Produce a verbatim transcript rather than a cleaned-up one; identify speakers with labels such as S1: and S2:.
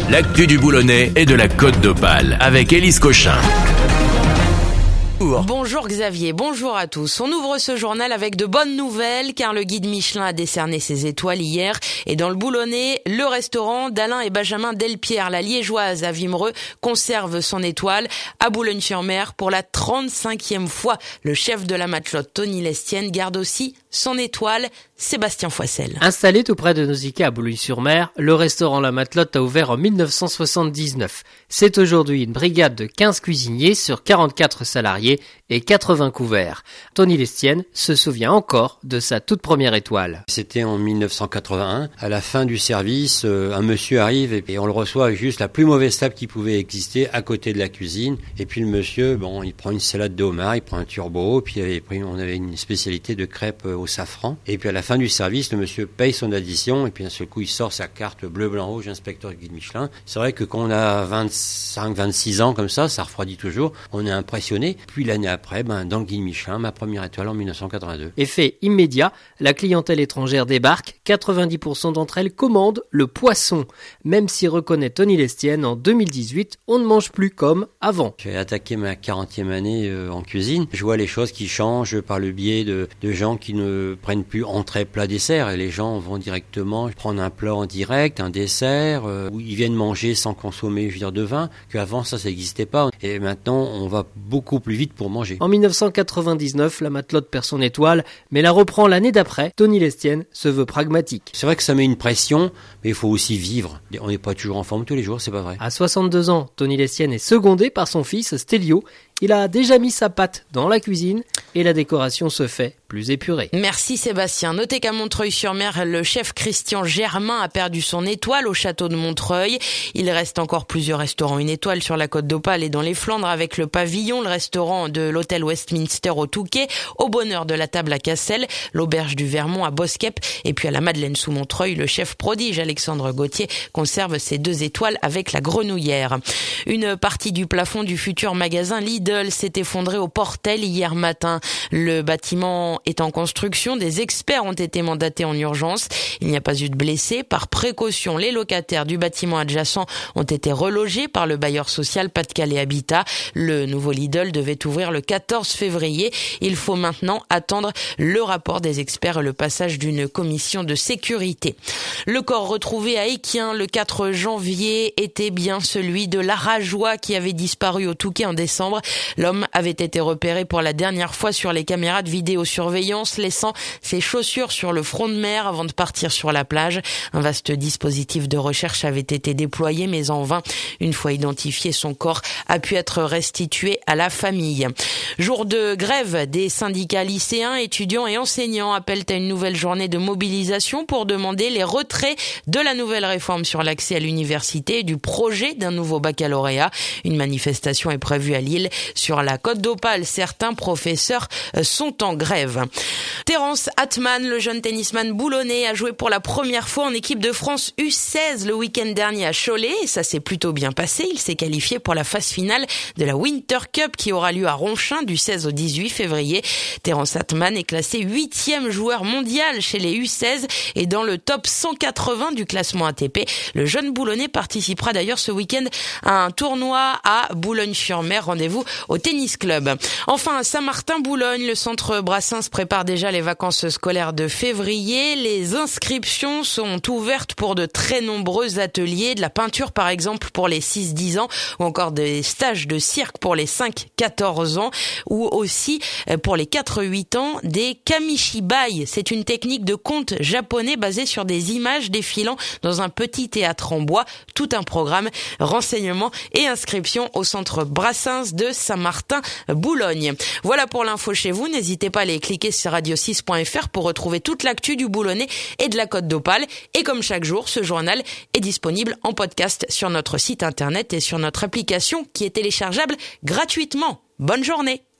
S1: l'actu du Boulonnais et de la Côte d'Opale avec Élise Cochin.
S2: Bonjour Xavier, bonjour à tous. On ouvre ce journal avec de bonnes nouvelles car le guide Michelin a décerné ses étoiles hier et dans le Boulonnais, le restaurant d'Alain et Benjamin Delpierre, la liégeoise à Wimereux, conserve son étoile. À Boulogne-sur-Mer, pour la trente-cinquième fois, le chef de la matelote Tony Lestienne garde aussi son étoile, Sébastien Foissel.
S3: Installé tout près de Nausicaa à Boulogne-sur-Mer, le restaurant La Matelote a ouvert en dix-neuf cent soixante-dix-neuf. C'est aujourd'hui une brigade de quinze cuisiniers sur quarante-quatre salariés et quatre-vingts couverts. Tony Lestienne se souvient encore de sa toute première étoile.
S4: C'était en dix-neuf cent quatre-vingt-un. À la fin du service, un monsieur arrive et on le reçoit avec juste la plus mauvaise table qui pouvait exister à côté de la cuisine. Et puis le monsieur, bon, il prend une salade de homard, il prend un turbo, puis on avait une spécialité de crêpes au safran. Et puis à la fin du service, le monsieur paye son addition et puis d'un seul coup, il sort sa carte bleu, blanc, rouge, inspecteur guide Michelin. C'est vrai que quand on a vingt-cinq, vingt-six ans comme ça, ça refroidit toujours. On est impressionné. Puis l'année après, ben, dans le guide Michelin, ma première étoile en dix-neuf cent quatre-vingt-deux.
S3: Effet immédiat, la clientèle étrangère débarque. quatre-vingt-dix pour cent d'entre elles commandent le poisson. Même si reconnaît Tony Lestienne, en deux mille dix-huit, on ne mange plus comme avant.
S4: J'ai attaqué ma quarantième année euh, en cuisine. Je vois les choses qui changent par le biais de, de gens qui ne prennent plus entrée, plat, dessert. Et les gens vont directement prendre un plat en direct, un dessert, euh, où ils viennent manger sans consommer, je veux dire, de vin. Qu'avant, ça, ça n'existait pas. Et maintenant, on va beaucoup plus vite pour manger.
S3: En dix-neuf cent quatre-vingt-dix-neuf, la matelote perd son étoile, mais la reprend l'année d'après. Tony Lestienne se veut pragmatique.
S4: C'est vrai que ça met une pression, mais il faut aussi vivre. On n'est pas toujours en forme tous les jours, c'est pas vrai.
S3: À soixante-deux ans, Tony Lestienne est secondé par son fils Stélio. Il a déjà mis sa patte dans la cuisine et la décoration se fait plus épurée.
S2: Merci Sébastien. Notez qu'à Montreuil-sur-Mer, le chef Christian Germain a perdu son étoile au château de Montreuil. Il reste encore plusieurs restaurants une étoile sur la Côte d'Opale et dans les Flandres avec le Pavillon, le restaurant de l'hôtel Westminster au Touquet, au Bonheur de la Table à Cassel, l'auberge du Vermont à Bosquep et puis à la Madeleine sous Montreuil, le chef prodige Alexandre Gauthier conserve ses deux étoiles avec la Grenouillère. Une partie du plafond du futur magasin Lidl s'est effondré au Portel hier matin. Le bâtiment est en construction. Des experts ont été mandatés en urgence. Il n'y a pas eu de blessés. Par précaution, les locataires du bâtiment adjacent ont été relogés par le bailleur social Pas-de-Calais Habitat. Le nouveau Lidl devait ouvrir le quatorze février. Il faut maintenant attendre le rapport des experts et le passage d'une commission de sécurité. Le corps retrouvé à Équien le quatre janvier était bien celui de l'Arageois qui avait disparu au Touquet en décembre. L'homme avait été repéré pour la dernière fois sur les caméras de vidéosurveillance, laissant ses chaussures sur le front de mer avant de partir sur la plage. Un vaste dispositif de recherche avait été déployé, mais en vain. Une fois identifié, son corps a pu être restitué à la famille. Jour de grève, des syndicats lycéens, étudiants et enseignants appellent à une nouvelle journée de mobilisation pour demander les retraits de la nouvelle réforme sur l'accès à l'université et du projet d'un nouveau baccalauréat. Une manifestation est prévue à Lille. Sur la Côte d'Opale, certains professeurs sont en grève. Terence Atman, le jeune tennisman boulonnais, a joué pour la première fois en équipe de France U seize le week-end dernier à Cholet. Et ça s'est plutôt bien passé. Il s'est qualifié pour la phase finale de la Winter Cup qui aura lieu à Ronchin du seize au dix-huit février. Terence Atman est classé huitième joueur mondial chez les U seize et dans le top cent quatre-vingts du classement A T P. Le jeune boulonnais participera d'ailleurs ce week-end à un tournoi à Boulogne-sur-Mer. Rendez-vous au tennis club. Enfin, à Saint-Martin-Boulogne, le centre Brassens prépare déjà les vacances scolaires de février. Les inscriptions sont ouvertes pour de très nombreux ateliers, de la peinture par exemple pour les six dix ans ou encore des stages de cirque pour les cinq quatorze ans ou aussi pour les quatre huit ans des kamishibai. C'est une technique de conte japonais basée sur des images défilant dans un petit théâtre en bois. Tout un programme, renseignements et inscriptions au centre Brassens de Saint-Martin-Boulogne. Voilà pour l'info chez vous. N'hésitez pas à aller cliquer sur radio six point f r pour retrouver toute l'actu du Boulonnais et de la Côte d'Opale. Et comme chaque jour, ce journal est disponible en podcast sur notre site internet et sur notre application qui est téléchargeable gratuitement. Bonne journée!